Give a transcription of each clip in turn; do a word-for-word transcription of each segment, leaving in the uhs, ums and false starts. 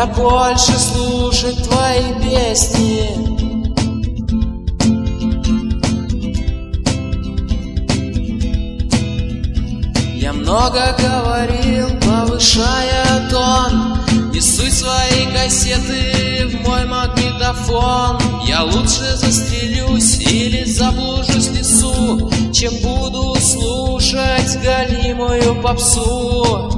я больше слушать твои песни. Я много говорил, повышая тон, не суть свои кассеты в мой магнитофон. Я лучше застрелюсь или заблужусь в лесу, чем буду слушать галимую попсу.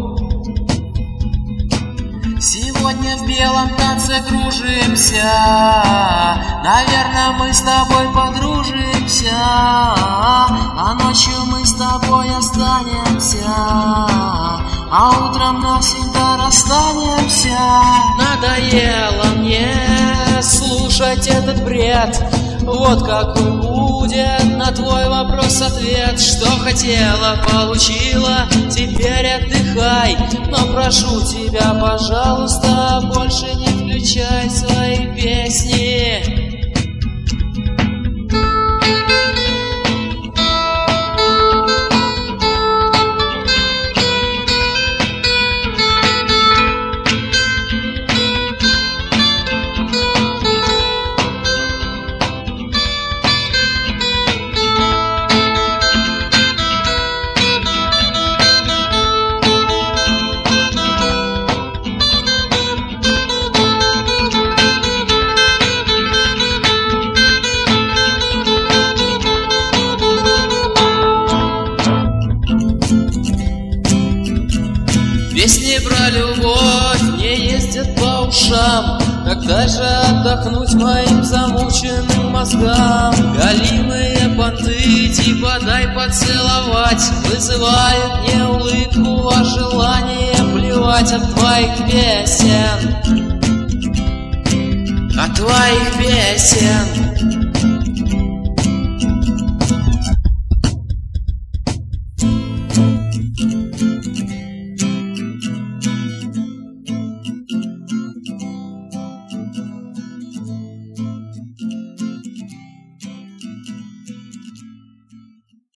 Сегодня в белом танце кружимся, наверное, мы с тобой подружимся, а ночью мы с тобой останемся, а утром навсегда расстанемся. Надоело мне слушать этот бред, вот какой будет на твой вопрос ответ. Что хотела, получила, теперь отдыхай, но прошу тебя, пожалуйста, больше не включай свои песни. Песни про любовь не ездят по ушам, когда же отдохнуть моим замученным мозгам? Галимые понты типа «дай поцеловать» вызывают не улыбку, а желание плевать от твоих песен, от твоих песен.